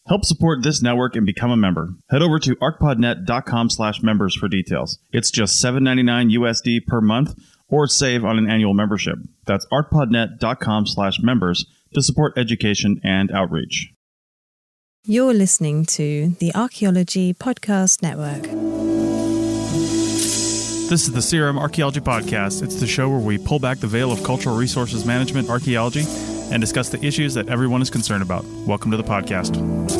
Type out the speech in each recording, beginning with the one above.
Help support this network and become a member. Head over to arcpodnet.com/members for details. It's just $7.99 USD per month, or save on an annual membership. That's arcpodnet.com/members to support education and outreach. You're listening to the Archaeology Podcast Network. This is the CRM Archaeology Podcast. It's the show where we pull back the veil of cultural resources management archaeology and discuss the issues that everyone is concerned about. Welcome to the podcast.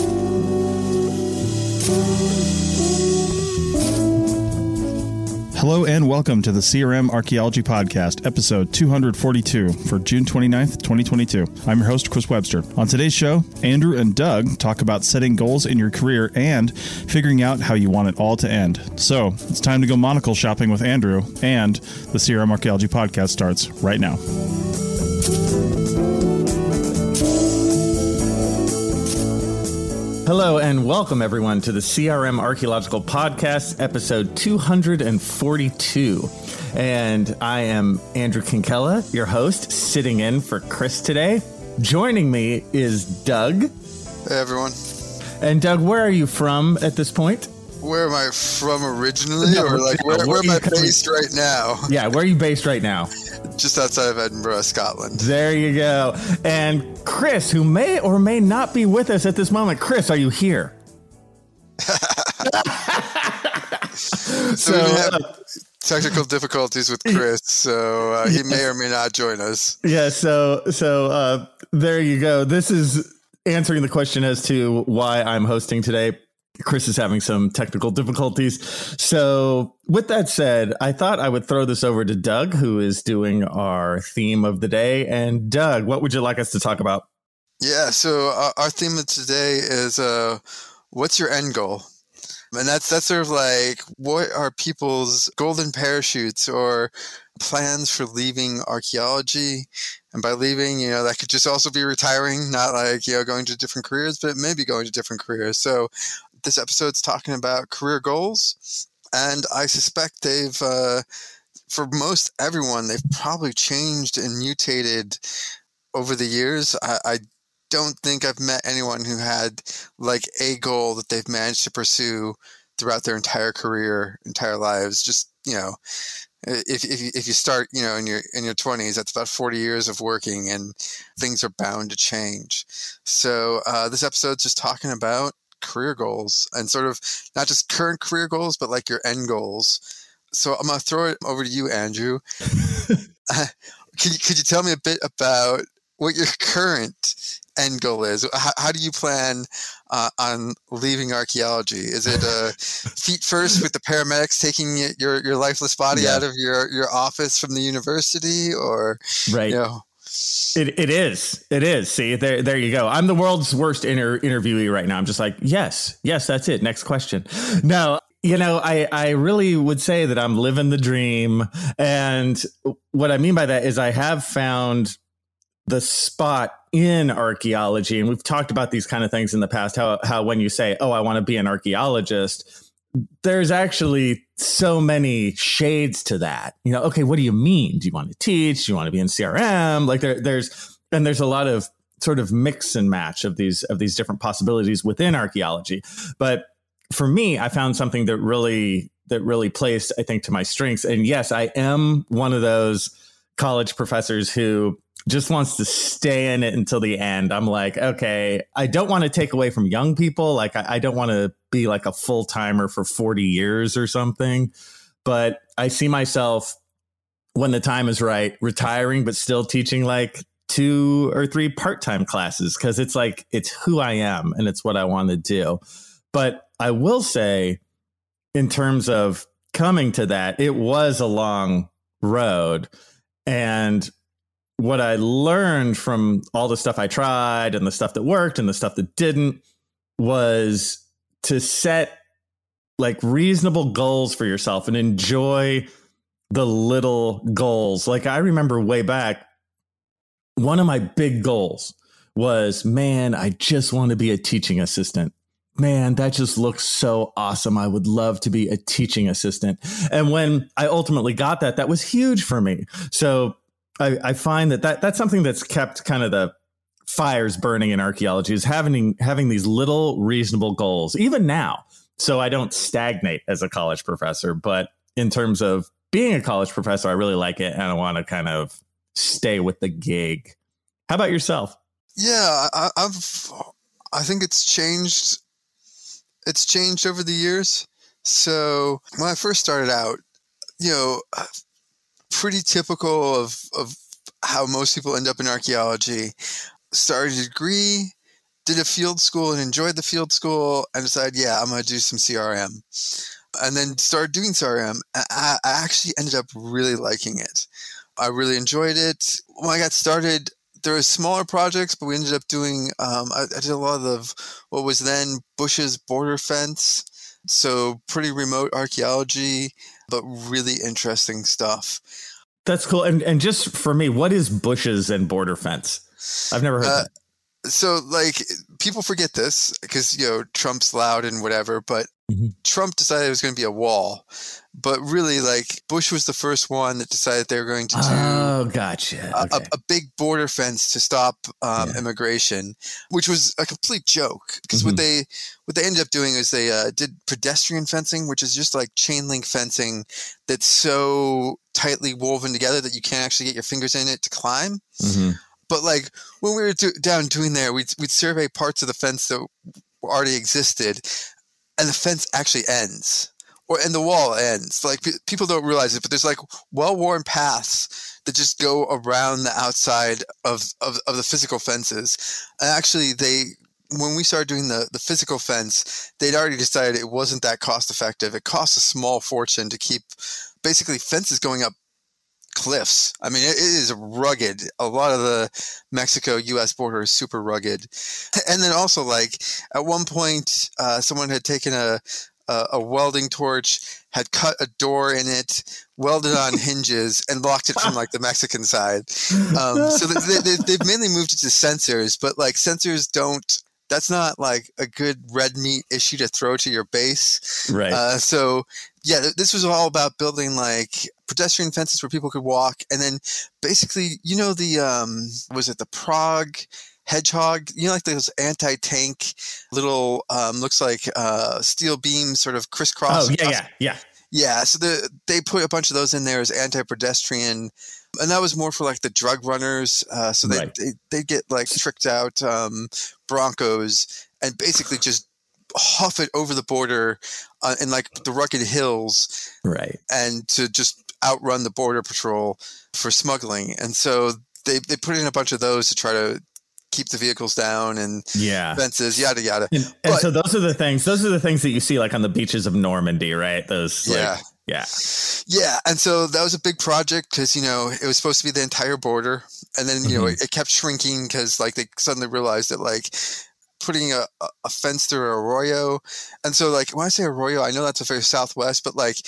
Hello and welcome to the CRM Archaeology Podcast, episode 242 for June 29th, 2022. I'm your host, Chris Webster. On today's show, Andrew and Doug talk about setting goals in your career and figuring out how you want it all to end. So, it's time to go monocle shopping with Andrew, and the CRM Archaeology Podcast starts right now. Hello and welcome everyone to the CRM Archaeological Podcast, episode 242. And I am Andrew Kinkella, your host, sitting in for Chris today. Joining me is Doug. Hey everyone. And Doug, where are you from at this point? Where am I from originally? No, or like where am I based right now? Yeah, where are you based right now? Just outside of Edinburgh, Scotland. There you go. And Chris, who may or may not be with us at this moment. Chris, are you here? So we have technical difficulties with Chris, so he may or may not join us. Yeah, so there you go. This is answering the question as to why I'm hosting today. Chris is having some technical difficulties. So with that said, I thought I would throw this over to Doug, who is doing our theme of the day. And Doug, what would you like us to talk about? Yeah, so our theme of today is what's your end goal? And that's sort of like, what are people's golden parachutes or plans for leaving archaeology? And by leaving, that could just also be retiring, not like, going to different careers, but maybe going to different careers. So this episode's talking about career goals, and I suspect they've, for most everyone, they've probably changed and mutated over the years. I don't think I've met anyone who had like a goal that they've managed to pursue throughout their entire career, entire lives. Just, if you start, in your 20s, that's about 40 years of working, and things are bound to change. So this episode's just talking about career goals, and sort of not just current career goals, but like your end goals. So I'm going to throw it over to you, Andrew. Could you tell me a bit about what your current end goal is? How do you plan on leaving archaeology? Is it feet first with the paramedics taking your lifeless body out of your office from the university, or right? It is. See, there you go. I'm the world's worst interviewee right now. I'm just like, yes, that's it. Next question. No, I really would say that I'm living the dream. And what I mean by that is I have found the spot in archaeology. And we've talked about these kind of things in the past, how when you say, oh, I want to be an archaeologist, there's actually so many shades to that. Okay, what do you mean? Do you want to teach? Do you want to be in CRM? Like there's a lot of sort of mix and match of these different possibilities within archaeology. But for me, I found something that really plays, I think, to my strengths. And yes, I am one of those college professors who just wants to stay in it until the end. I'm like, okay, I don't want to take away from young people. Like, I don't want to be like a full timer for 40 years or something. But I see myself, when the time is right, retiring, but still teaching like 2 or 3 part-time classes, because it's like, it's who I am and it's what I want to do. But I will say, in terms of coming to that, it was a long road. And what I learned from all the stuff I tried and the stuff that worked and the stuff that didn't was to set like reasonable goals for yourself and enjoy the little goals. Like I remember way back, one of my big goals was, man, I just want to be a teaching assistant. Man, that just looks so awesome. I would love to be a teaching assistant. And when I ultimately got that, that was huge for me. So I find that that's something that's kept kind of the fires burning in archaeology is having these little reasonable goals, even now. So I don't stagnate as a college professor, but in terms of being a college professor, I really like it. And I want to kind of stay with the gig. How about yourself? Yeah, I think it's changed. It's changed over the years. So when I first started out, pretty typical of how most people end up in archaeology. Started a degree, did a field school and enjoyed the field school, and decided, yeah, I'm going to do some CRM. And then started doing CRM. I actually ended up really liking it. I really enjoyed it. When I got started, there were smaller projects, but we ended up doing, I did a lot of what was then Bush's border fence. So pretty remote archaeology, but really interesting stuff. That's cool. And just for me, what is Bush's and border fence? I've never heard that. So like people forget this because, Trump's loud and whatever, but Trump decided it was going to be a wall. But really, like, Bush was the first one that decided they were going to do a big border fence to stop immigration, which was a complete joke. Because what they ended up doing is they did pedestrian fencing, which is just like chain link fencing that's so tightly woven together that you can't actually get your fingers in it to climb. But like when we were down doing there, we'd survey parts of the fence that already existed, and the fence actually ends. And the wall ends. Like people don't realize it, but there's like well-worn paths that just go around the outside of the physical fences. And actually, when we started doing the physical fence, they'd already decided it wasn't that cost-effective. It costs a small fortune to keep basically fences going up cliffs. I mean, it is rugged. A lot of the Mexico-U.S. border is super rugged. And then also, like at one point, someone had taken a welding torch, had cut a door in it, welded on hinges, and locked it from like the Mexican side. So they've mainly moved it to sensors, but like sensors don't. That's not like a good red meat issue to throw to your base. Right. So yeah, this was all about building like pedestrian fences where people could walk, and then basically, was it the Prague hedgehog, like those anti-tank little looks like steel beams sort of crisscross. Yeah, so they put a bunch of those in there as anti-pedestrian, and that was more for like the drug runners, so they get like tricked out Broncos and basically just huff it over the border in like the rugged hills, right, and to just outrun the border patrol for smuggling. And so they put in a bunch of those to try to keep the vehicles down and fences, yada yada. And so those are the things that you see like on the beaches of Normandy, right? Those Yeah. And so that was a big project because, it was supposed to be the entire border. And then, it kept shrinking because like they suddenly realized that like putting a fence through an arroyo. And so like when I say arroyo, I know that's a very southwest, but like,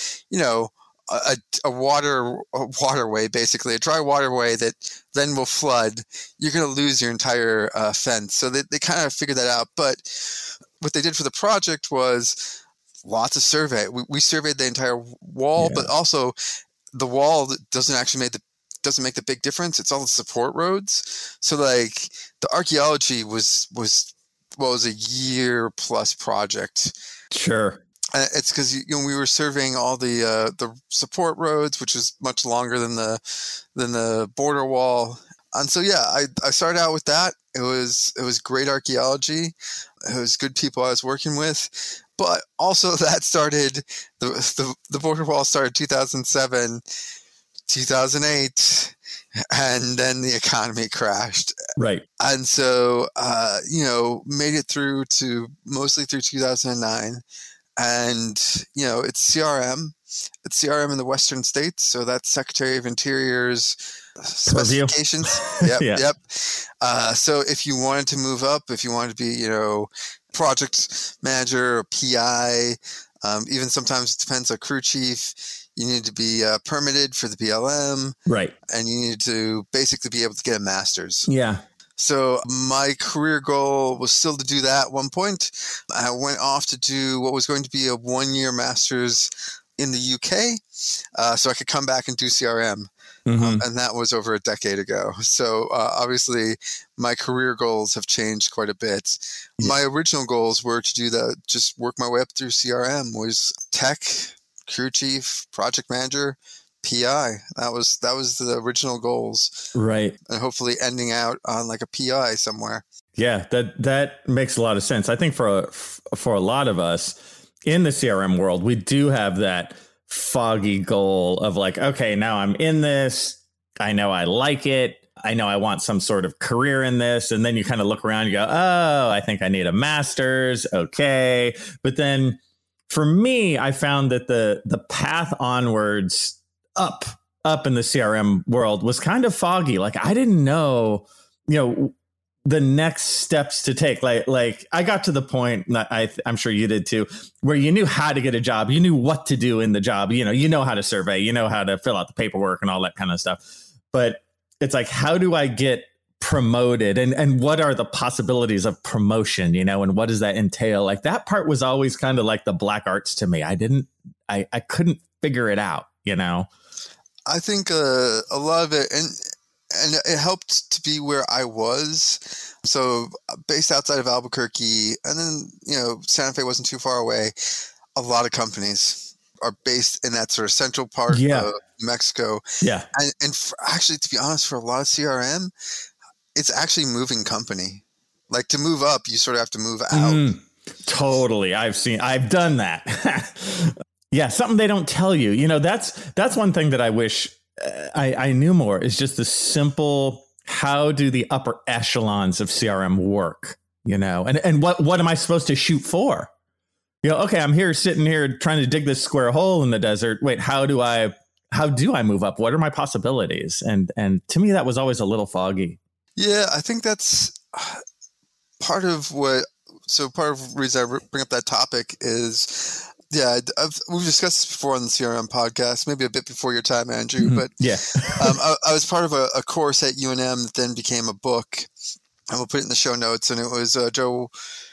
a waterway, basically a dry waterway that then will flood, you're going to lose your entire fence. So they kind of figured that out. But what they did for the project was lots of survey. We surveyed the entire wall, but also the wall that doesn't make the big difference. It's all the support roads. So like the archaeology was a year plus project. Sure. It's because we were surveying all the support roads, which is much longer than the border wall. And so I started out with that. It was great archaeology. It was good people I was working with, but also that started the border wall started 2007, 2008, and then the economy crashed. Right. And so made it mostly through 2009. And, it's CRM. It's CRM in the Western states. So that's Secretary of Interior's specifications. Yep. So if you wanted to move up, if you wanted to be, project manager or PI, even sometimes it depends on crew chief, you need to be permitted for the BLM. Right. And you need to basically be able to get a master's. Yeah. So my career goal was still to do that at one point. I went off to do what was going to be a 1-year master's in the UK, so I could come back and do CRM. And that was over a decade ago. So obviously my career goals have changed quite a bit. Yeah. My original goals were to do that, just work my way up through CRM, was tech, crew chief, project manager, PI. That was the original goals. Right. And hopefully ending out on like a PI somewhere. Yeah, that makes a lot of sense. I think for a lot of us in the CRM world, we do have that foggy goal of like, okay, now I'm in this. I know I like it. I know I want some sort of career in this. And then you kind of look around, you go, oh, I think I need a master's. Okay. But then for me, I found that the path onwards up in the CRM world was kind of foggy. Like I didn't know, the next steps to take. Like I got to the point, I'm sure you did too, where you knew how to get a job. You knew what to do in the job. You know how to survey, you know how to fill out the paperwork and all that kind of stuff. But it's like, how do I get promoted and what are the possibilities of promotion, and what does that entail? Like that part was always kind of like the black arts to me. I couldn't figure it out, I think a lot of it, and it helped to be where I was. So based outside of Albuquerque, and then, Santa Fe wasn't too far away. A lot of companies are based in that sort of central part of Mexico. Yeah. And actually, to be honest, for a lot of CRM, it's actually moving company. Like to move up, you sort of have to move out. Totally. I've done that. Yeah. Something they don't tell you, that's one thing that I wish I knew more, is just the simple, how do the upper echelons of CRM work, and what am I supposed to shoot for? Okay, I'm sitting here trying to dig this square hole in the desert. Wait, how do I move up? What are my possibilities? And to me, that was always a little foggy. Yeah, I think that's part of the reason I bring up that topic is, we've discussed this before on the CRM podcast, maybe a bit before your time, Andrew, but I was part of a course at UNM that then became a book, and we'll put it in the show notes. And it was Joe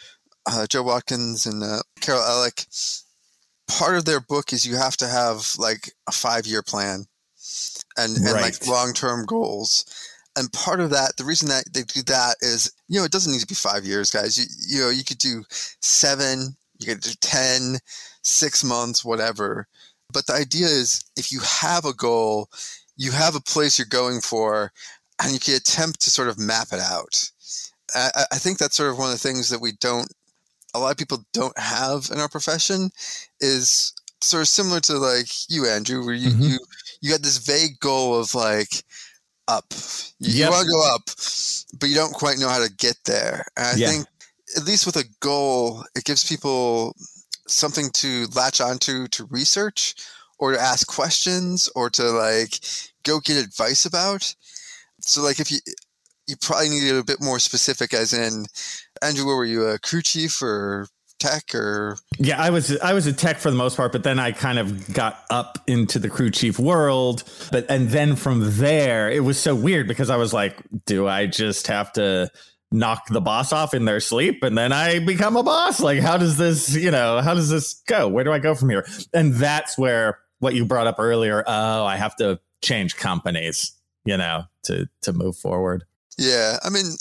Watkins and Carol Ellick. Part of their book is you have to have like a 5-year plan and like long-term goals. And part of that, the reason that they do that is, it doesn't need to be 5 years, guys. You could do 7, you could do 10, 6 months, whatever. But the idea is, if you have a goal, you have a place you're going for, and you can attempt to sort of map it out. I think that's sort of one of the things that a lot of people don't have in our profession, is sort of similar to like you, Andrew, where you got this vague goal of like up. You want to go up, but you don't quite know how to get there. And I think, at least with a goal, it gives people something to latch onto, to research or to ask questions or to like go get advice about. So like if you probably need it a bit more specific, as in, Andrew, what were you, a crew chief or tech or? Yeah, I was a tech for the most part, but then I kind of got up into the crew chief world. And then from there, it was so weird because I was like, do I just have to knock the boss off in their sleep and then I become a boss? Like, how does this go? Where do I go from here? And that's where what you brought up earlier. Oh, I have to change companies, to move forward. Yeah. I mean,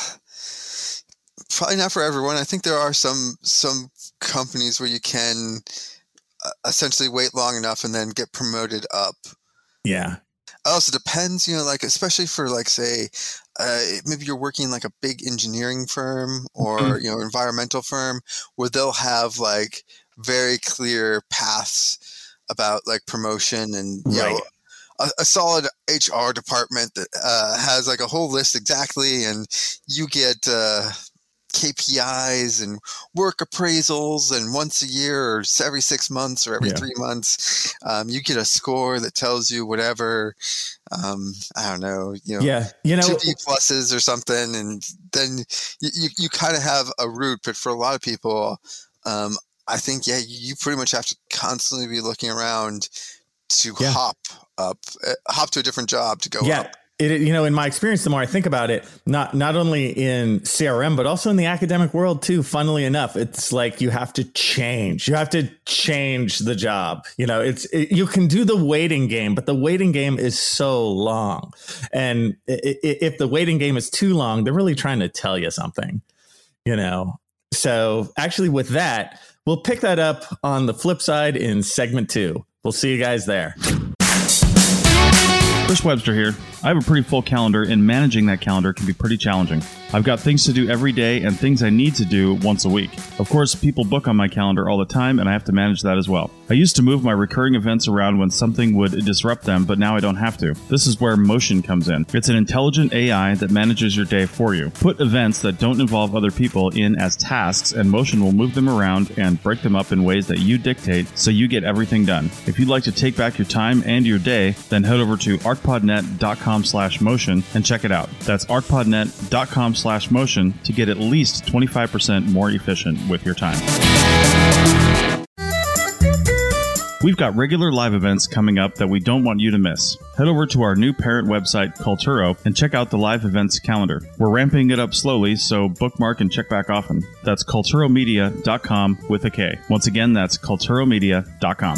probably not for everyone. I think there are some companies where you can essentially wait long enough and then get promoted up. Yeah. It also depends, like especially for like, say, maybe you're working like a big engineering firm or, environmental firm where they'll have like very clear paths about like promotion and, a solid HR department that has like a whole list exactly. And you get KPIs and work appraisals, and once a year or every 6 months or every 3 months, you get a score that tells you whatever, I don't know, 2 B pluses or something. And then you kind of have a route, but for a lot of people, I think, you pretty much have to constantly be looking around to hop to a different job to go up. In my experience, the more I think about it, not only in CRM, but also in the academic world too, funnily enough, it's like you have to change. You have to change the job. You can do the waiting game, but the waiting game is so long. And if the waiting game is too long, they're really trying to tell you something, So actually with that, we'll pick that up on the flip side in segment 2. We'll see you guys there. Chris Webster here. I have a pretty full calendar, and managing that calendar can be pretty challenging. I've got things to do every day and things I need to do once a week. Of course, people book on my calendar all the time, and I have to manage that as well. I used to move my recurring events around when something would disrupt them, but now I don't have to. This is where Motion comes in. It's an intelligent AI that manages your day for you. Put events that don't involve other people in as tasks, and Motion will move them around and break them up in ways that you dictate so you get everything done. If you'd like to take back your time and your day, then head over to arcpodnet.com/motion and check it out. That's arcpodnet.com/motion to get at least 25% more efficient with your time. We've got regular live events coming up that we don't want you to miss. Head over to our new parent website, Culturo, and check out the live events calendar. We're ramping it up slowly, so bookmark and check back often. That's culturomedia.com with a K. Once again, that's culturomedia.com.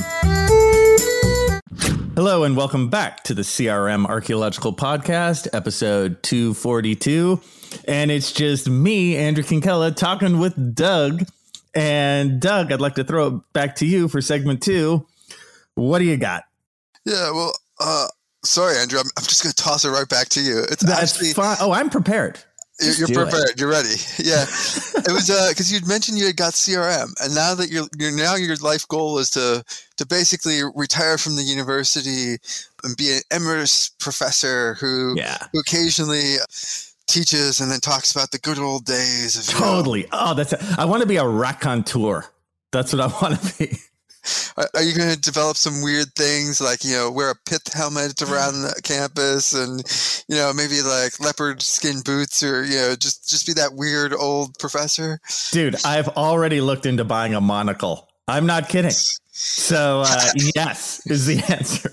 Hello and welcome back to the CRM Archaeological Podcast, episode 242. And it's just me, Andrew Kinkella, talking with Doug. And Doug, I'd like to throw it back to you for segment 2. What do you got? Yeah, well, sorry, Andrew. I'm just going to toss it right back to you. That's actually fine. Oh, I'm prepared. You're prepared. You're ready. Yeah. It was because you'd mentioned you had got CRM, and now that your life goal is to basically retire from the university and be an emeritus professor who occasionally teaches and then talks about the good old days of totally. Oh, I want to be a raconteur. That's what I want to be. Are you going to develop some weird things like, wear a pith helmet around the campus and, maybe like leopard skin boots or, just be that weird old professor? Dude, I've already looked into buying a monocle. I'm not kidding. So, yes is the answer.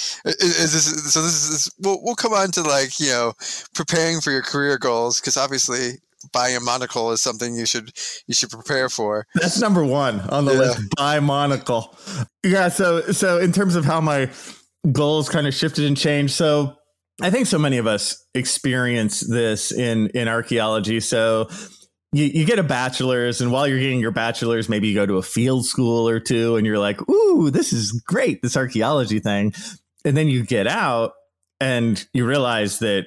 We'll come on to preparing for your career goals, because obviously buying a monocle is something you should prepare for. That's number 1 on the list. Buy monocle. Yeah. So in terms of how my goals kind of shifted and changed. So I think so many of us experience this in archaeology. So you get a bachelor's, and while you're getting your bachelor's, maybe you go to a field school or two and you're like, ooh, this is great, this archaeology thing. And then you get out and you realize that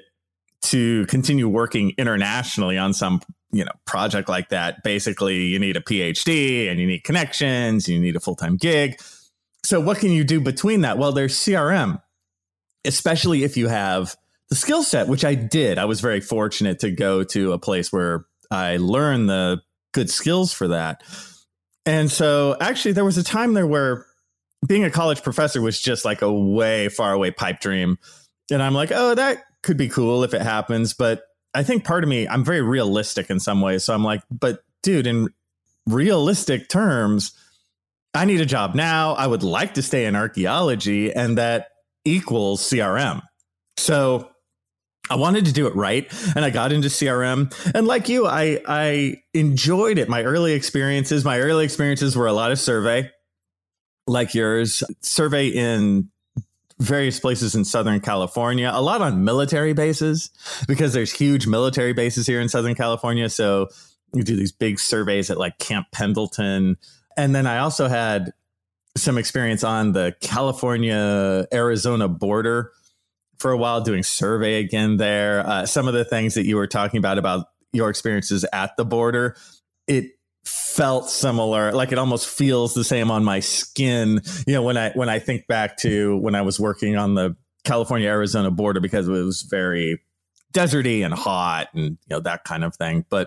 to continue working internationally on some, project like that, basically you need a PhD and you need connections, and you need a full-time gig. So what can you do between that? Well, there's CRM, especially if you have the skill set, which I did. I was very fortunate to go to a place where I learned the good skills for that. And so actually there was a time there where being a college professor was just like a way far away pipe dream. And I'm like, oh, that could be cool if it happens. But I think part of me, I'm very realistic in some ways. So I'm like, but dude, in realistic terms, I need a job now. I would like to stay in archaeology, and that equals CRM. So I wanted to do it right. And I got into CRM. And like you, I enjoyed it. My early experiences were a lot of survey, like yours, survey in various places in Southern California, a lot on military bases, because there's huge military bases here in Southern California. So you do these big surveys at like Camp Pendleton. And then I also had some experience on the California-Arizona border for a while, doing survey again there. Some of the things that you were talking about your experiences at the border, it felt similar. Like it almost feels the same on my skin, when I think back to when I was working on the California-Arizona border, because it was very deserty and hot and that kind of thing. But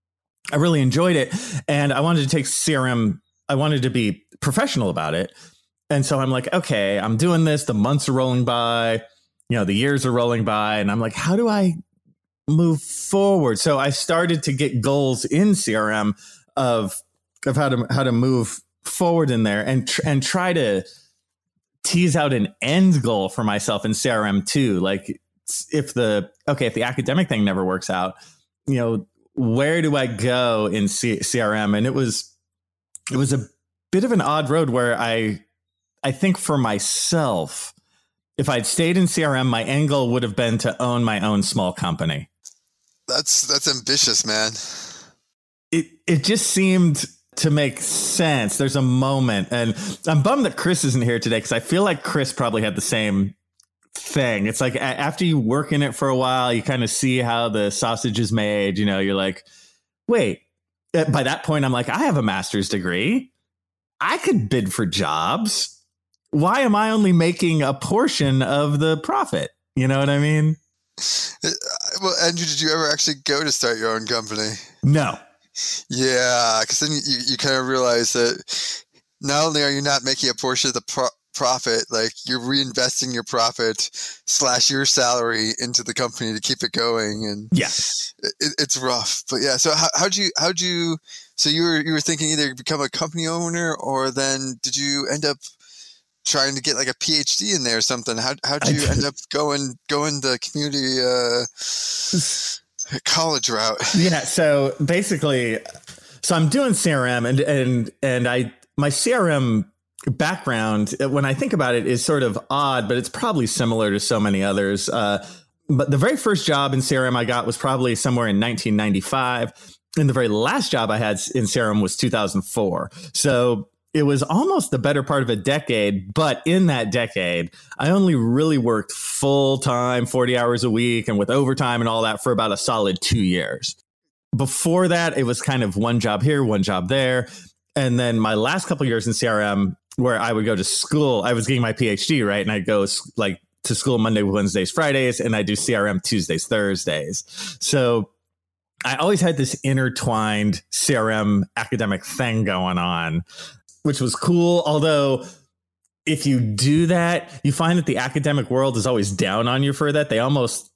I really enjoyed it, and I wanted to take CRM. I wanted to be professional about it. And so I'm like, okay, I'm doing this. The months are rolling by, the years are rolling by, and I'm like, how do I move forward? So I started to get goals in CRM of how to move forward in there, and try to tease out an end goal for myself in CRM too. Like if the academic thing never works out, where do I go in CRM? And it was a bit of an odd road where I think for myself, if I'd stayed in CRM, my end goal would have been to own my own small company. That's ambitious, man. It just seemed to make sense. There's a moment, and I'm bummed that Chris isn't here today because I feel like Chris probably had the same thing. It's like after you work in it for a while, you kind of see how the sausage is made. You're like, wait. By that point, I'm like, I have a master's degree. I could bid for jobs. Why am I only making a portion of the profit? You know what I mean? Well, Andrew, did you ever actually go to start your own company? No. Yeah, because then you kind of realize that not only are you not making a portion of the profit, like you're reinvesting your profit / your salary into the company to keep it going, and it's rough. But yeah, so how'd you? So you were thinking either become a company owner, or then did you end up trying to get like a PhD in there or something? How'd you end up going the community college route? Yeah. So basically, I'm doing CRM and my CRM background, when I think about it, is sort of odd, but it's probably similar to so many others. But the very first job in CRM I got was probably somewhere in 1995. And the very last job I had in CRM was 2004. So it was almost the better part of a decade. But in that decade, I only really worked full time, 40 hours a week, and with overtime and all that for about a solid 2 years. Before that, it was kind of one job here, one job there. And then my last couple of years in CRM, where I would go to school, I was getting my PhD, right? And I'd go like to school Monday, Wednesdays, Fridays, and I do CRM Tuesdays, Thursdays. So I always had this intertwined CRM academic thing going on, which was cool. Although if you do that, you find that the academic world is always down on you for that. They almost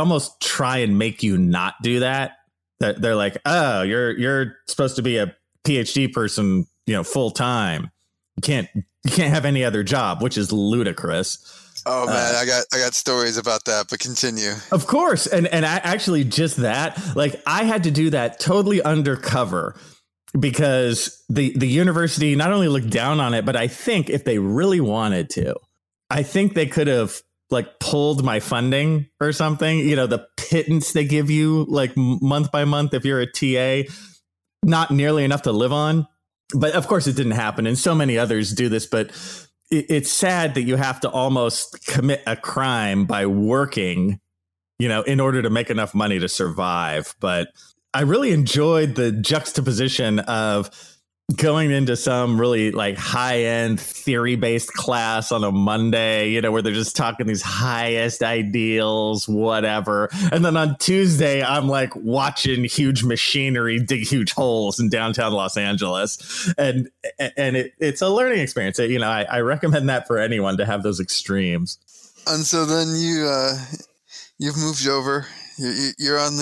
try and make you not do that. They're like, oh, you're supposed to be a PhD person, full time. You can't have any other job, which is ludicrous. Oh man, I got stories about that, but continue. Of course. And I actually just that, like I had to do that totally undercover because the university not only looked down on it, but I think if they really wanted to, I think they could have like pulled my funding or something, the pittance they give you like month by month if you're a TA, not nearly enough to live on. But of course it didn't happen. And so many others do this, but it's sad that you have to almost commit a crime by working, in order to make enough money to survive. But I really enjoyed the juxtaposition of going into some really like high end theory based class on a Monday, where they're just talking these highest ideals, whatever. And then on Tuesday, I'm like watching huge machinery dig huge holes in downtown Los Angeles. And it's a learning experience. I recommend that for anyone to have those extremes. And so then you've moved over. You're on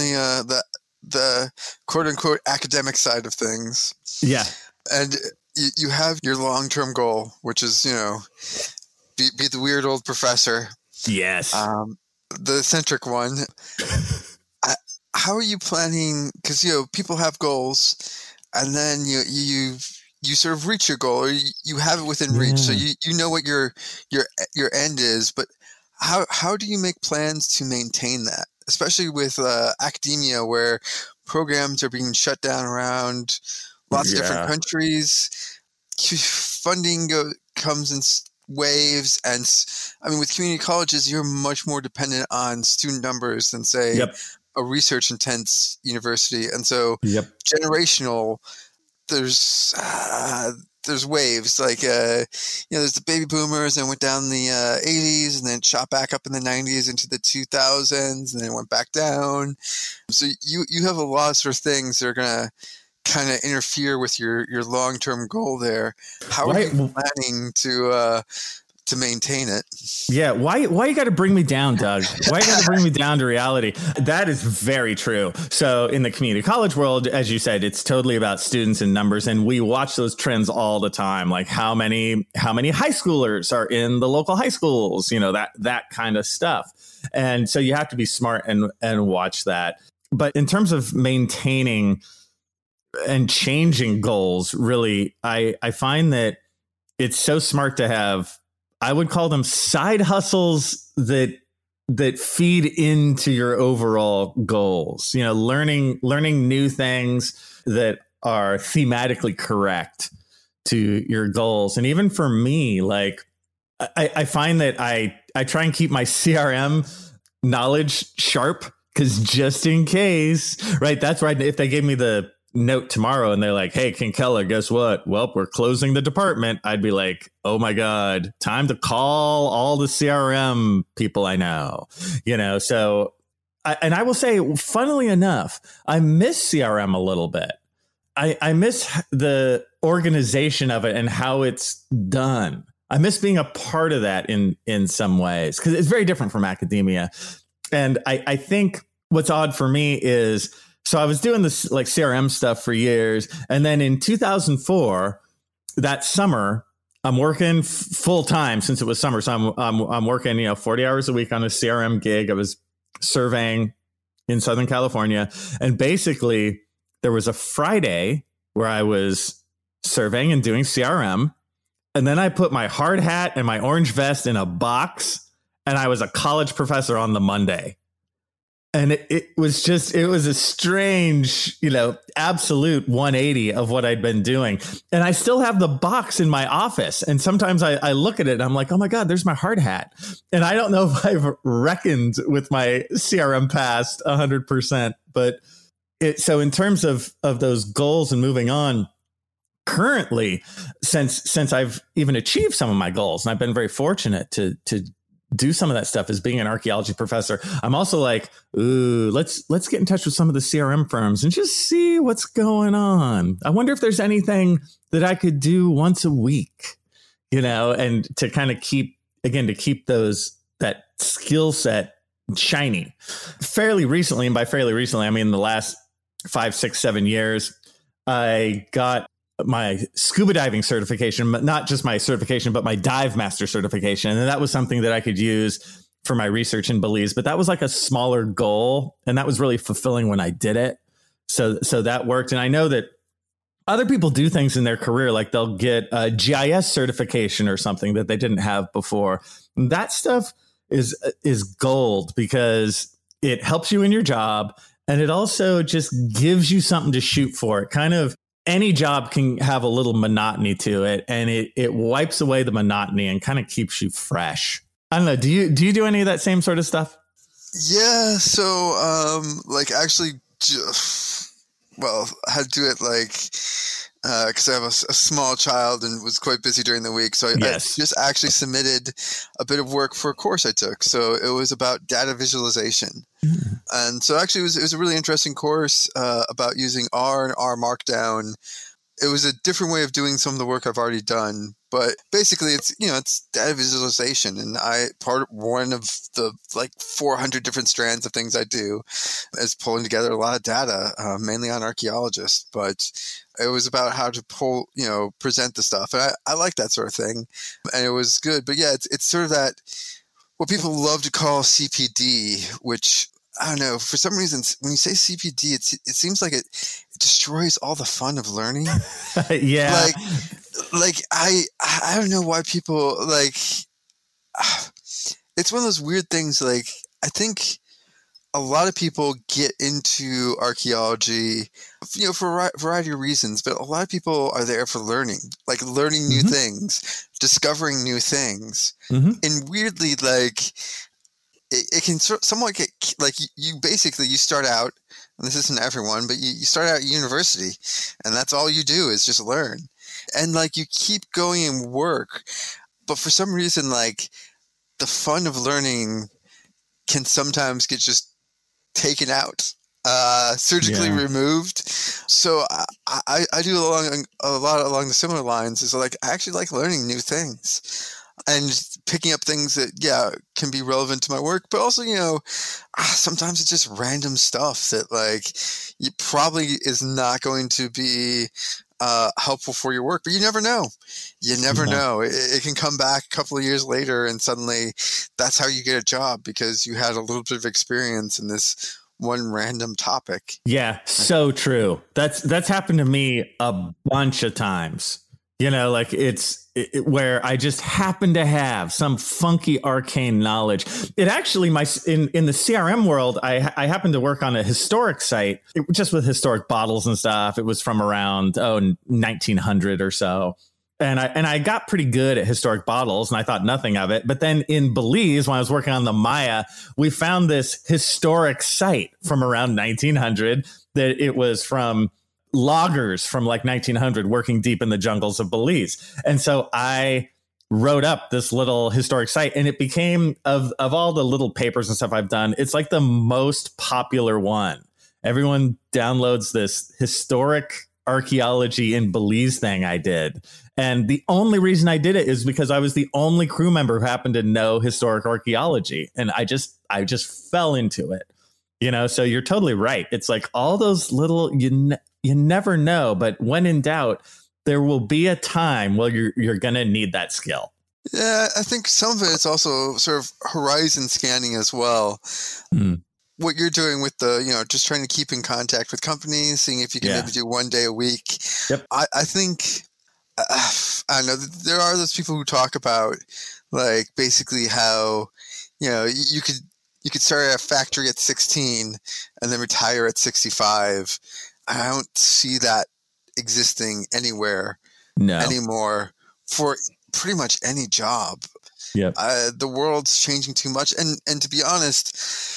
the quote unquote academic side of things. Yeah. And you have your long-term goal, which is, be the weird old professor. Yes. The eccentric one. How are you planning? Because, people have goals and then you sort of reach your goal or you have it within reach. So you know what your end is, but how do you make plans to maintain that? Especially with academia where programs are being shut down around lots of different countries. Funding comes in waves. And I mean, with community colleges, you're much more dependent on student numbers than, say, a research intense university. And so generational, there's waves like, there's the baby boomers and went down the 80s and then shot back up in the 90s into the 2000s and then went back down. So you have a lot of sort of things that are going to kind of interfere with your long-term goal there. How are you planning to to maintain it. Yeah. Why you got to bring me down, Doug? Why you got to bring me down to reality? That is very true. So in the community college world, as you said, it's totally about students and numbers. And we watch those trends all the time. Like how many high schoolers are in the local high schools, that kind of stuff. And so you have to be smart and watch that. But in terms of maintaining and changing goals, really, I find that it's so smart to have, I would call them side hustles that feed into your overall goals. Learning new things that are thematically correct to your goals. And even for me, like I find that I try and keep my CRM knowledge sharp, because just in case, right? That's right. If they gave me the note tomorrow and they're like, hey, King Keller, guess what? Well, we're closing the department. I'd be like, oh my God, time to call all the CRM people I know, so I will say, funnily enough, I miss CRM a little bit. I miss the organization of it and how it's done. I miss being a part of that in some ways, because it's very different from academia. And I think what's odd for me is, so I was doing this like CRM stuff for years. And then in 2004, that summer, I'm working full time since it was summer. So I'm working, 40 hours a week on a CRM gig. I was surveying in Southern California. And basically there was a Friday where I was surveying and doing CRM. And then I put my hard hat and my orange vest in a box, and I was a college professor on the Monday. And it was a strange, absolute 180 of what I'd been doing. And I still have the box in my office. And sometimes I look at it and I'm like, oh my God, there's my hard hat. And I don't know if I've reckoned with my CRM past 100%. But so in terms of those goals and moving on, currently, since I've even achieved some of my goals, and I've been very fortunate to do some of that stuff as being an archaeology professor, I'm also like, ooh, let's get in touch with some of the CRM firms and just see what's going on. I wonder if there's anything that I could do once a week, and to kind of keep that skill set shiny. Fairly recently, and by fairly recently, I mean the last 5, 6, 7 years, I got my scuba diving certification, but not just my certification, but my dive master certification. And that was something that I could use for my research in Belize, but that was like a smaller goal. And that was really fulfilling when I did it. So that worked. And I know that other people do things in their career, like they'll get a GIS certification or something that they didn't have before. And that stuff is gold, because it helps you in your job. And it also just gives you something to shoot for. It kind of, any job can have a little monotony to it, and it wipes away the monotony and kind of keeps you fresh. I don't know. Do you do any of that same sort of stuff? Yeah. So, actually, I had to do it because I have a small child and was quite busy during the week. So I just actually submitted a bit of work for a course I took. So it was about data visualization. Mm-hmm. And so actually it was a really interesting course about using R and R Markdown. It was a different way of doing some of the work I've already done. But basically it's data visualization. And one of the 400 different strands of things I do is pulling together a lot of data, mainly on archaeologists. But it was about how to present the stuff. And I like that sort of thing. And it was good. But yeah, it's sort of that, what people love to call CPD, which I don't know, for some reason, when you say CPD, it seems like it destroys all the fun of learning. Yeah. I don't know why people it's one of those weird things. I think a lot of people get into archaeology, for a variety of reasons, but a lot of people are there for learning, learning new things, discovering new things. Mm-hmm. And weirdly, it can somewhat get you start out, and this isn't everyone, but you start out at university and that's all you do is just learn. And you keep going and work, but for some reason, the fun of learning can sometimes get just taken out, surgically removed. So I do a lot along the similar lines. Is I actually like learning new things. and picking up things that, can be relevant to my work, but also, sometimes it's just random stuff that you probably is not going to be helpful for your work, but you never know. You never know. It can come back a couple of years later and suddenly that's how you get a job because you had a little bit of experience in this one random topic. Yeah, so true. That's happened to me a bunch of times. It's where I just happen to have some funky arcane knowledge. It actually, in the CRM world, I happened to work on a historic site, just with historic bottles and stuff. It was from around 1900 or so. And I got pretty good at historic bottles and I thought nothing of it. But then in Belize, when I was working on the Maya, we found this historic site from around 1900 that it was from loggers from 1900 working deep in the jungles of Belize. And so I wrote up this little historic site and it became, of all the little papers and stuff I've done, it's the most popular one. Everyone downloads this historic archaeology in Belize thing I did. And the only reason I did it is because I was the only crew member who happened to know historic archaeology. And I just fell into it, so you're totally right. It's all those little, you never know, but when in doubt, there will be a time where you're going to need that skill. Yeah, I think some of it's also sort of horizon scanning as well. What you're doing with the, just trying to keep in contact with companies, seeing if you can maybe do 1 day a week. Yep. I think, I don't know, there are those people who talk about basically how, you could start a factory at 16 and then retire at 65. I don't see that existing anywhere anymore for pretty much any job. Yeah, the world's changing too much, and to be honest,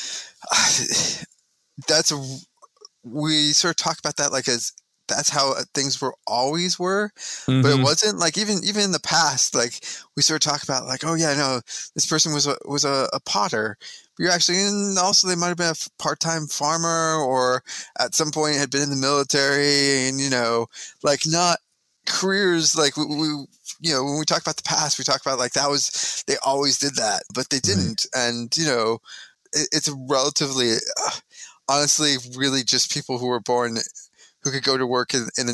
we sort of talk about that as that's how things always were, but it wasn't. Even in the past, we sort of talk about this person was a potter. You're actually, and also they might have been a part-time farmer or at some point had been in the military and, not careers when we talk about the past, we talk about they always did that, but they didn't. Right. And, it's a relatively, honestly, really just people who were born, who could go to work in the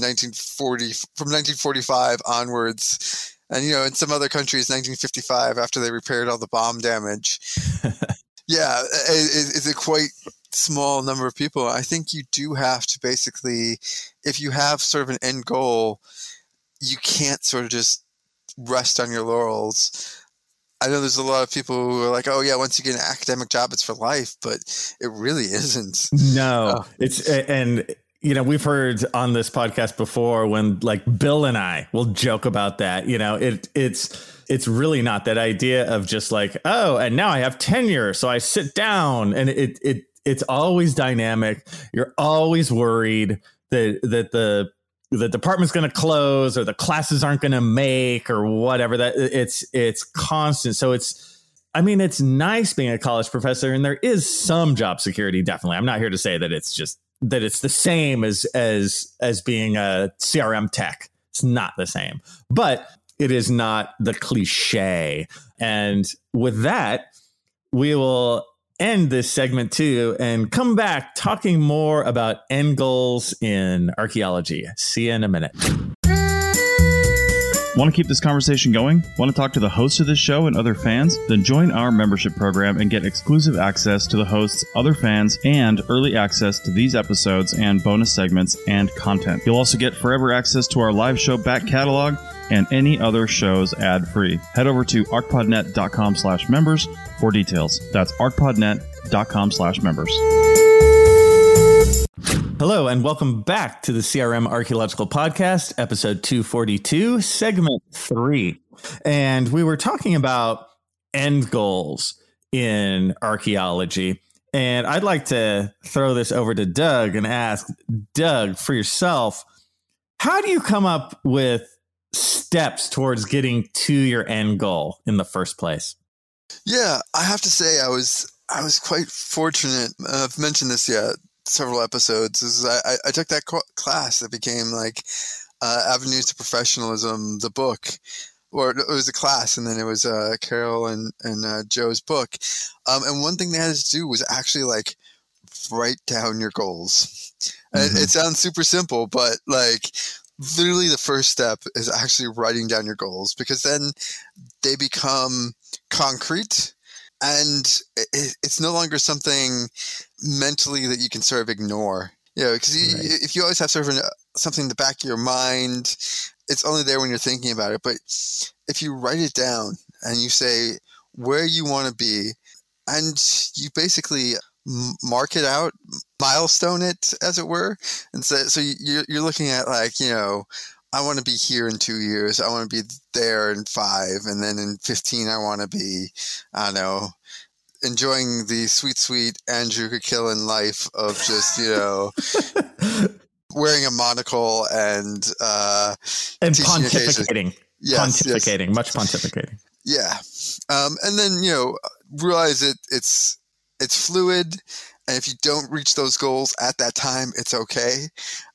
1945 onwards. And, in some other countries, 1955, after they repaired all the bomb damage. Yeah, it's a quite small number of people. I think you do have to basically, if you have sort of an end goal, you can't sort of just rest on your laurels. I know there's a lot of people who are once you get an academic job, it's for life, but it really isn't. No, we've heard on this podcast before when Bill and I will joke about that, it's really not that idea of just and now I have tenure, so I sit down, and it's always dynamic. You're always worried that the department's going to close or the classes aren't going to make or whatever. That it's constant. So it's nice being a college professor, and there is some job security. Definitely. I'm not here to say that it's the same as being a CRM tech. It's not the same, but it is not the cliche. And with that, we will end this segment 2 and come back talking more about end goals in archaeology. See you in a minute. Want to keep this conversation going? Want to talk to the host of this show and other fans? Then join our membership program and get exclusive access to the hosts, other fans, and early access to these episodes and bonus segments and content. You'll also get forever access to our live show back catalog and any other shows ad-free. Head over to arcpodnet.com/members for details. That's arcpodnet.com/members. Hello, and welcome back to the CRM Archaeological Podcast, episode 242, segment 3. And we were talking about end goals in archaeology. And I'd like to throw this over to Doug and ask, Doug, for yourself, how do you come up with steps towards getting to your end goal in the first place? Yeah, I have to say I was quite fortunate. I've mentioned this several episodes. I took that class that became Avenues to Professionalism, the book, or it was a class, and then it was Carol and Joe's book. And one thing they had us do was actually like write down your goals. And it sounds super simple, but like literally the first step is actually writing down your goals, because then they become concrete, and it's no longer something mentally that you can sort of ignore. Because if you always have sort of something in the back of your mind, it's only there when you're thinking about it. But if you write it down and you say where you want to be, and you basically mark it out, milestone it, as it were, and so you're looking at like, I want to be here in 2 years, I want to be there in 5, and then in 15 I want to be, I don't know, enjoying the sweet Andrew Kikillen life of just, wearing a monocle and pontificating. Pontificating. Much pontificating. Yeah. And then, realize it's fluid. And if you don't reach those goals at that time, it's okay.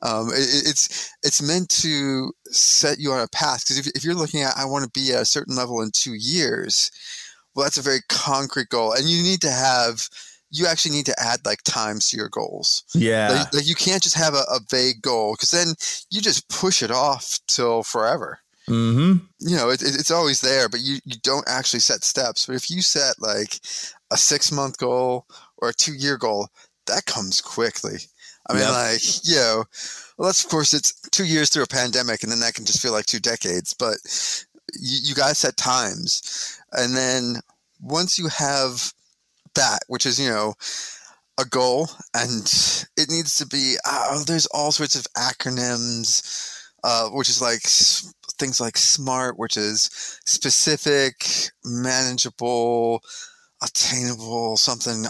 It's meant to set you on a path. Because if you're looking at, I want to be at a certain level in 2 years, well, that's a very concrete goal. And you actually need to add like times to your goals. Yeah. Like you can't just have a vague goal, because then you just push it off till forever. Mm-hmm. It's always there, but you don't actually set steps. But if you set like a 6-month goal or a 2-year goal, that comes quickly. I mean, well, that's, of course, it's 2 years through a pandemic, and then that can just feel like 2 decades. But you got to set times. And then once you have that, which is, a goal, and it needs to be, there's all sorts of acronyms, which is like things like SMART, which is specific, manageable, attainable, something.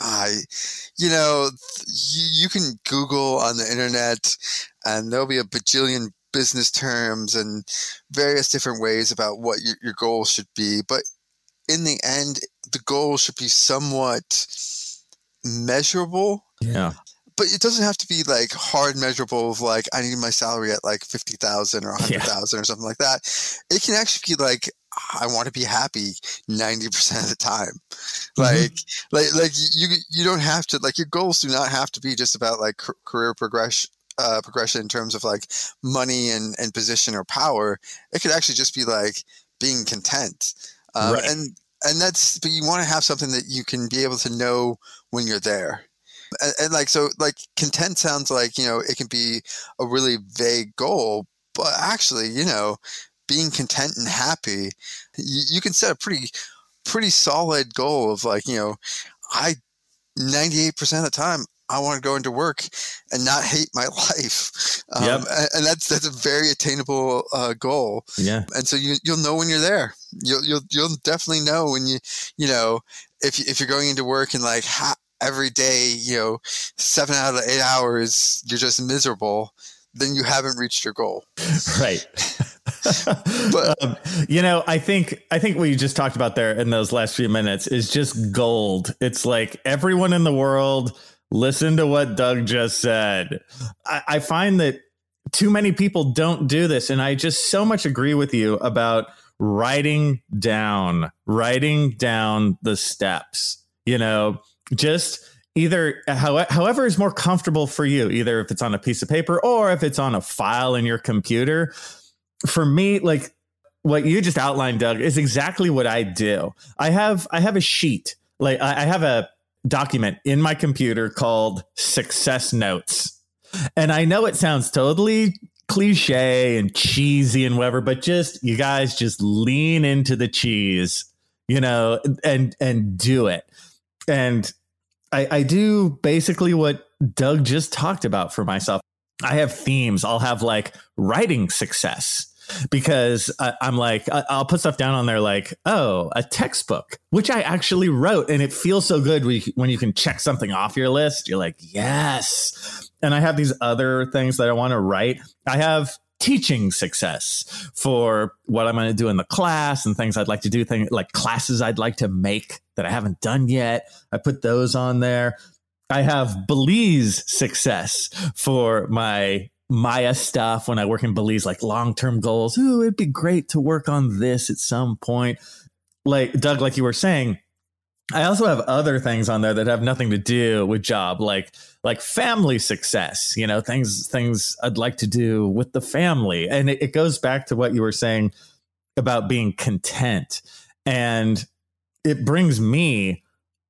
You can Google on the internet, and there'll be a bajillion business terms and various different ways about what your goal should be. But in the end, the goal should be somewhat measurable. Yeah. But it doesn't have to be like hard measurable of like, I need my salary at like 50,000 or 100,000 or something like that. It can actually be like, I want to be happy 90% of the time. Like you don't have to, like, your goals do not have to be just about like career progression in terms of like money and position or power. It could actually just be like being content. Right. And that's, but you want to have something that you can be able to know when you're there. And like, so like content sounds like, it can be a really vague goal, but actually, being content and happy, you can set a pretty solid goal of like, 98% of the time, I want to go into work and not hate my life. And that's a very attainable goal. Yeah. And so you'll know when you're there. You'll definitely know when if you're going into work and like every day, 7 out of 8 hours, you're just miserable, then you haven't reached your goal. Right. But I think what you just talked about there in those last few minutes is just gold. It's like, everyone in the world, listen to what Doug just said. I find that too many people don't do this. And I just so much agree with you about writing down the steps, just either however is more comfortable for you, either if it's on a piece of paper or if it's on a file in your computer. For me, like what you just outlined, Doug, is exactly what I do. I have a sheet, like I have a document in my computer called Success Notes. And I know it sounds totally cliche and cheesy and whatever, but you guys just lean into the cheese, and do it. And I do basically what Doug just talked about for myself. I have themes. I'll have like writing success, because I'm like, I'll put stuff down on there like, a textbook, which I actually wrote. And it feels so good when you can check something off your list. You're like, yes. And I have these other things that I want to write. I have teaching success for what I'm going to do in the class and things I'd like to do, things like classes I'd like to make that I haven't done yet. I put those on there. I have Belize success for my Maya stuff when I work in Belize, like long-term goals. Ooh, it'd be great to work on this at some point. Like Doug, like you were saying, I also have other things on there that have nothing to do with job, like family success, you know, things I'd like to do with the family. And it goes back to what you were saying about being content. And it brings me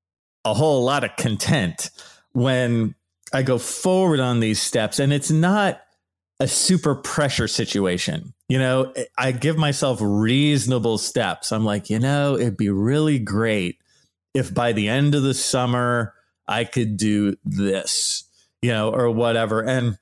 a whole lot of content when I go forward on these steps. And it's not a super pressure situation. You know, I give myself reasonable steps. I'm like, you know, it'd be really great if by the end of the summer I could do this, you know, or whatever. And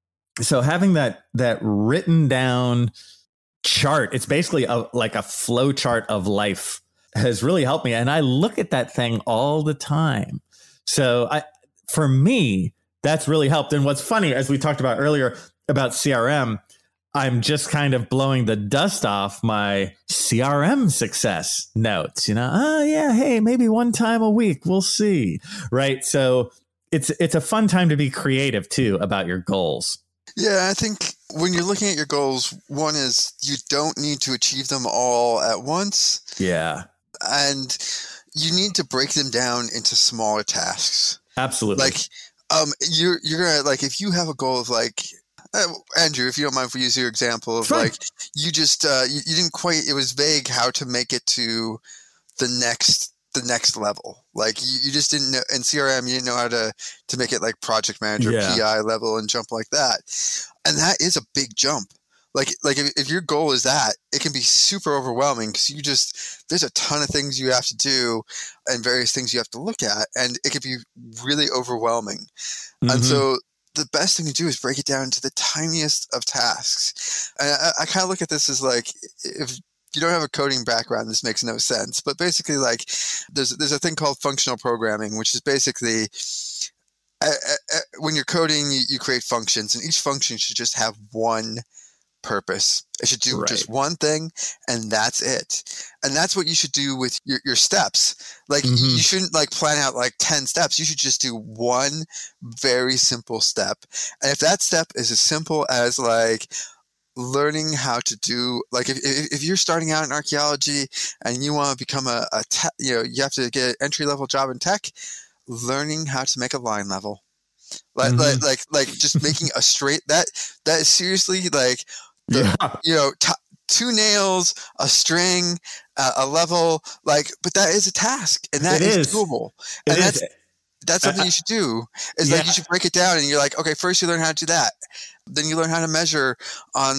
so having that written down chart, it's basically like a flow chart of life, has really helped me. And I look at that thing all the time. So for me, that's really helped. And what's funny, as we talked about earlier about CRM, I'm just kind of blowing the dust off my CRM success notes, you know, oh yeah, hey, maybe one time a week, we'll see. Right. So it's a fun time to be creative too about your goals. Yeah, I think when you're looking at your goals, one is you don't need to achieve them all at once. Yeah. And you need to break them down into smaller tasks. Absolutely. Like, you're gonna, like, if you have a goal of like, Andrew, if you don't mind if we use your example of like, you just, you didn't quite, it was vague how to make it to the next level. Like you just didn't know, in CRM, you didn't know how to make it like project manager, PI level and jump like that. And that is a big jump. Like if your goal is that, it can be super overwhelming because there's a ton of things you have to do and various things you have to look at, and it can be really overwhelming. Mm-hmm. And so the best thing to do is break it down to the tiniest of tasks. And I kind of look at this as like, if you don't have a coding background, this makes no sense. But basically, like, there's a thing called functional programming, which is basically when you're coding, you create functions, and each function should just have one purpose. It should do just one thing, and that's it. And that's what you should do with your steps. Like, you shouldn't like plan out like 10 steps. You should just do one very simple step. And if that step is as simple as like learning how to do, like, if you're starting out in archaeology and you want to become a tech, you know, you have to get an entry-level job in tech, learning how to make a line level. Like just making a straight, that is seriously like, you know, two nails, a string, a level, like, but that is a task, and that is doable. And that's something you should do. Is like, you should break it down, and you're like, okay, first you learn how to do that. Then you learn how to measure on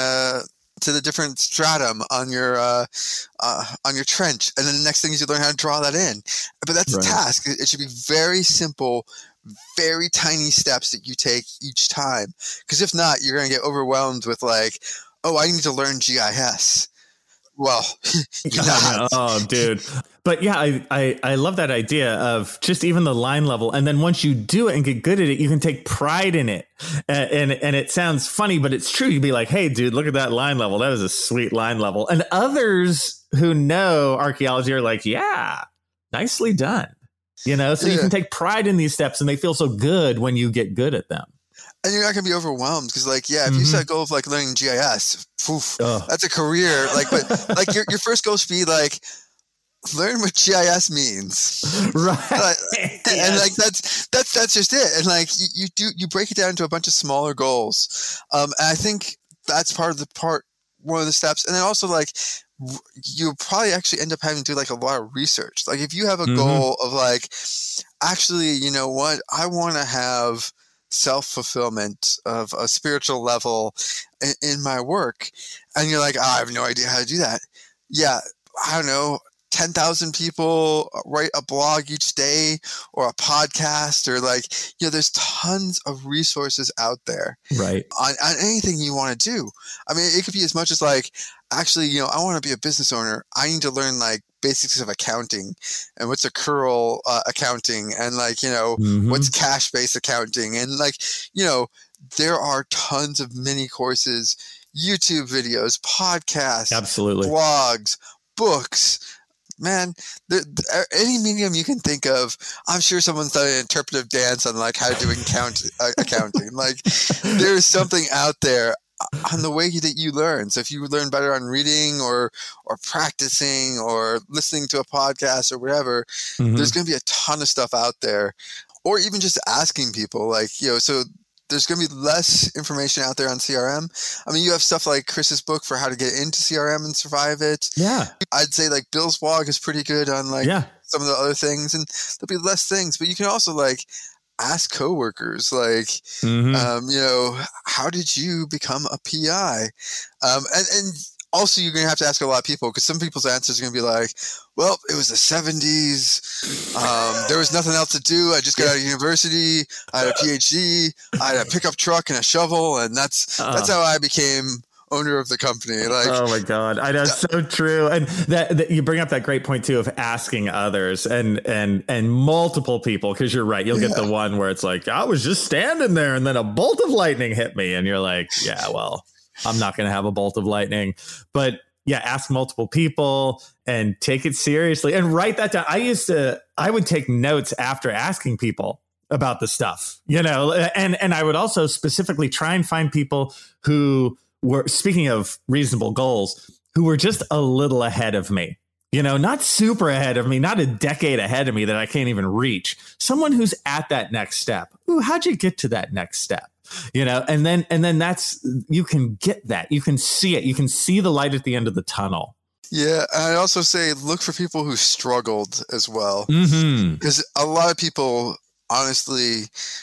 to the different stratum on your trench, and then the next thing is you learn how to draw that in. But that's a task. It should be very simple, very tiny steps that you take each time. Because if not, you're going to get overwhelmed with like, oh, I need to learn GIS. Well, you're not. Oh, dude. But yeah, I love that idea of just even the line level. And then once you do it and get good at it, you can take pride in it. And it sounds funny, but it's true. You'd be like, hey, dude, look at that line level. That is a sweet line level. And others who know archaeology are like, yeah, nicely done. You know, so you can take pride in these steps, and they feel so good when you get good at them. And you're not going to be overwhelmed because, like, if you set a goal of like learning GIS, that's a career. Like, but like your first goal should be like, learn what GIS means, right? And like that's just it. And like you break it down into a bunch of smaller goals. And I think that's one of the steps. And then also, like, you probably actually end up having to do like a lot of research. Like, if you have a goal of like, actually, you know what, I want to have self-fulfillment of a spiritual level in my work, and you're like, oh, I have no idea how to do that. Yeah, I don't know, 10,000 people write a blog each day, or a podcast, or like, you know, there's tons of resources out there, right, on anything you want to do. I mean, it could be as much as like, actually, you know, I want to be a business owner. I need to learn like basics of accounting, and what's accrual accounting, and like, you know, what's cash-based accounting, and like, you know, there are tons of mini courses, YouTube videos, podcasts, absolutely, blogs, books, man, any medium you can think of, I'm sure someone's done an interpretive dance on like how to do accounting. Like there's something out there on the way that you learn. So if you learn better on reading or practicing or listening to a podcast or whatever, there's going to be a ton of stuff out there. Or even just asking people, like, you know, so there's going to be less information out there on CRM. I mean, you have stuff like Chris's book for how to get into CRM and survive it. Yeah. I'd say like Bill's blog is pretty good on like some of the other things, and there'll be less things, but you can also like ask coworkers, like, you know, how did you become a PI? And also you're going to have to ask a lot of people, because some people's answers are going to be like, well, it was the 70s. There was nothing else to do. I just got out of university. I had a PhD. I had a pickup truck and a shovel. And that's how I became owner of the company. Like, oh my God. I know, so true. And that you bring up that great point too of asking others and multiple people, because you're right. You'll get the one where it's like, I was just standing there and then a bolt of lightning hit me. And you're like, yeah, well, I'm not going to have a bolt of lightning. But yeah, ask multiple people and take it seriously and write that down. I would take notes after asking people about the stuff, you know, and I would also specifically try and find people who were, speaking of reasonable goals, who were just a little ahead of me, you know, not super ahead of me, not a decade ahead of me that I can't even reach. Someone who's at that next step. Ooh, how'd you get to that next step? You know, and then that's, you can get that. You can see it. You can see the light at the end of the tunnel. Yeah. And I also say, look for people who struggled as well. Because a lot of people, honestly,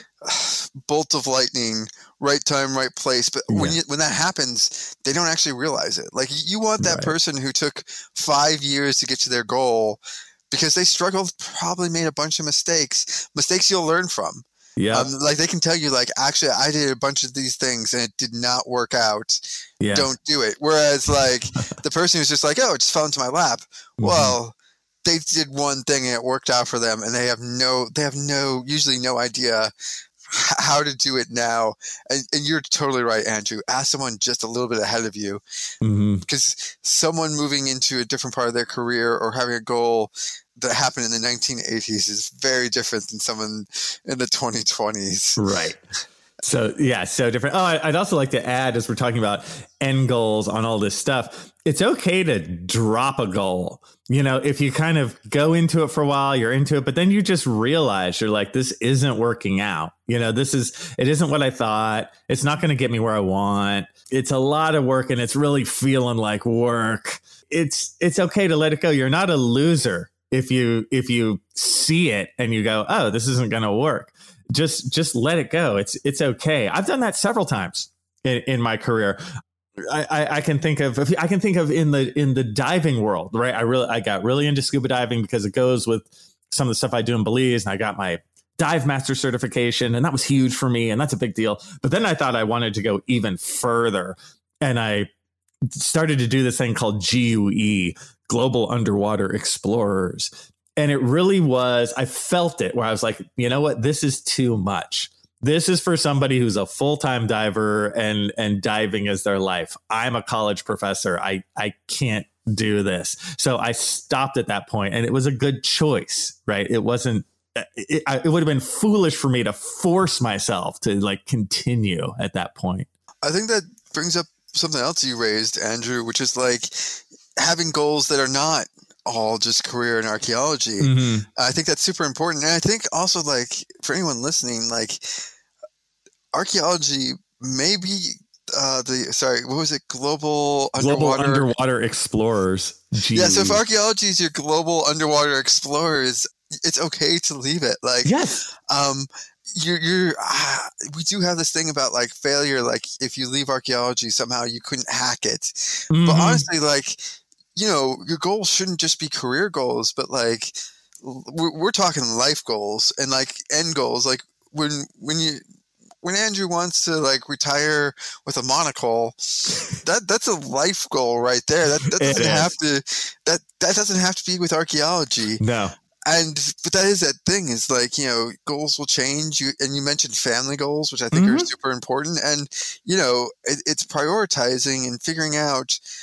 bolt of lightning, right time, right place. But when that happens, they don't actually realize it. Like you want that person who took 5 years to get to their goal because they struggled, probably made a bunch of mistakes you'll learn from. Yeah. Like they can tell you, like, actually, I did a bunch of these things and it did not work out. Yeah. Don't do it. Whereas like the person who's just like, oh, it just fell into my lap. Well, they did one thing and it worked out for them, and they have usually no idea how to do it now. And you're totally right, Andrew. Ask someone just a little bit ahead of you, because someone moving into a different part of their career or having a goal that happened in the 1980s is very different than someone in the 2020s. Right. So, yeah, so different. Oh, I'd also like to add, as we're talking about end goals on all this stuff, it's okay to drop a goal. You know, if you kind of go into it for a while, you're into it, but then you just realize you're like, this isn't working out. You know, it isn't what I thought. It's not going to get me where I want. It's a lot of work and it's really feeling like work. It's okay to let it go. You're not a loser if you see it and you go, oh, this isn't going to work. Just let it go. It's okay. I've done that several times in my career. I can think of in the diving world, right? I got really into scuba diving because it goes with some of the stuff I do in Belize, and I got my dive master certification, and that was huge for me, and that's a big deal. But then I thought I wanted to go even further, and I started to do this thing called GUE, Global Underwater Explorers. And it really was, I felt it where I was like, you know what, this is too much. This is for somebody who's a full-time diver and diving is their life. I'm a college professor. I can't do this. So I stopped at that point, and it was a good choice, right? It wasn't, it would have been foolish for me to force myself to like continue at that point. I think that brings up something else you raised, Andrew, which is like having goals that are not all just career in archaeology. I think that's super important. And I think also, like, for anyone listening, like, archaeology may be Global Underwater Explorers. Gee. Yeah, so if archaeology is your global underwater explorers, it's okay to leave it. Like, yes. We do have this thing about like failure. Like, if you leave archaeology, somehow you couldn't hack it. But honestly, like, you know, your goals shouldn't just be career goals, but like we're talking life goals and like end goals. Like when Andrew wants to like retire with a monocle, that's a life goal right there. That doesn't have to be with archaeology. No. But that is that thing is like, you know, goals will change. You mentioned family goals, which I think are super important. And, you know, it's prioritizing and figuring out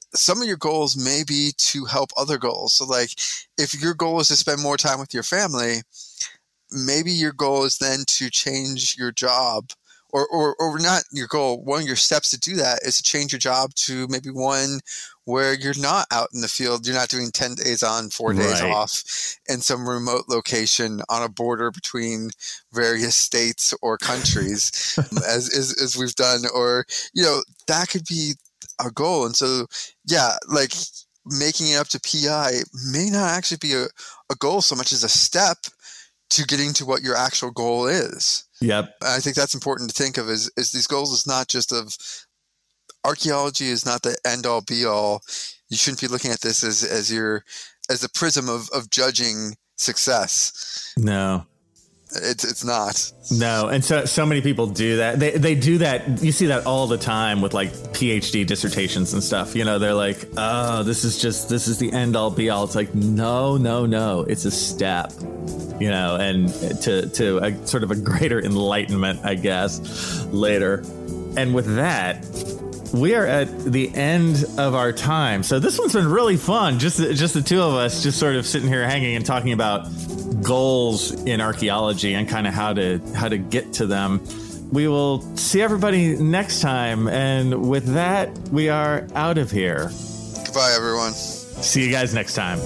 some of your goals may be to help other goals. So like if your goal is to spend more time with your family, maybe your goal is then to change your job, or not your goal. One of your steps to do that is to change your job to maybe one where you're not out in the field. You're not doing 10 days on, 4 days off in some remote location on a border between various states or countries, as we've done, or, that could be a goal. And so, yeah, like making it up to PI may not actually be a goal so much as a step to getting to what your actual goal is. Yep. I think that's important to think of is these goals is not just of archaeology is not the end all be all. You shouldn't be looking at this as the prism of judging success. No. It's not. No. And so many people do that. They do that. You see that all the time with like PhD dissertations and stuff. They're like, oh, this is the end all be all. It's like, no. It's a step, and to a sort of a greater enlightenment, I guess, later. And with that, we are at the end of our time. So this one's been really fun. Just the two of us just sort of sitting here hanging and talking about goals in archaeology and kind of how to get to them. We will see everybody next time. And with that, we are out of here. Goodbye, everyone. See you guys next time.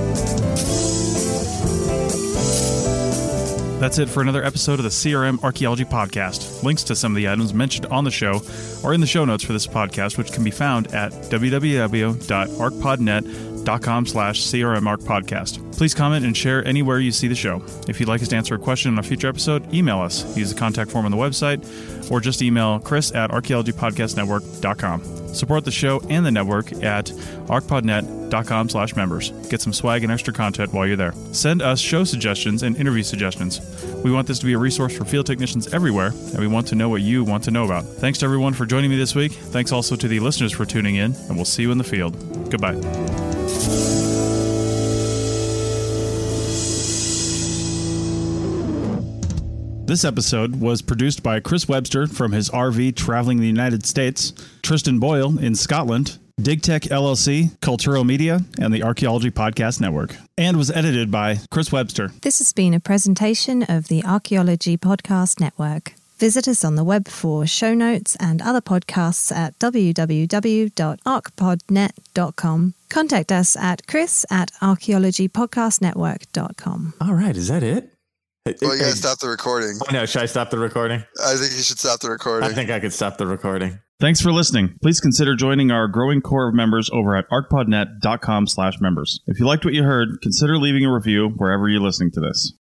That's it for another episode of the CRM Archaeology Podcast. Links to some of the items mentioned on the show are in the show notes for this podcast, which can be found at www.arcpodnet.com/CRMArchPodcast. Please comment and share anywhere you see the show. If you'd like us to answer a question on a future episode, email us. Use the contact form on the website, or just email chris@archaeologypodcastnetwork.com. Support the show and the network at arcpodnet.com/members. Get some swag and extra content while you're there. Send us show suggestions and interview suggestions. We want this to be a resource for field technicians everywhere, and we want to know what you want to know about. Thanks to everyone for joining me this week. Thanks also to the listeners for tuning in, and we'll see you in the field. Goodbye. This episode was produced by Chris Webster from his RV traveling the United States, Tristan Boyle in Scotland, DigTech LLC, Culturo Media, and the Archaeology Podcast Network, and was edited by Chris Webster. This has been a presentation of the Archaeology Podcast Network. Visit us on the web for show notes and other podcasts at www.arcpodnet.com. Contact us at chris@archaeologypodcastnetwork.com. All right. Is that it? Well, you gotta stop the recording. Oh, no, should I stop the recording? I think you should stop the recording. I think I could stop the recording. Thanks for listening. Please consider joining our growing core of members over at arcpodnet.com/members. If you liked what you heard, consider leaving a review wherever you're listening to this.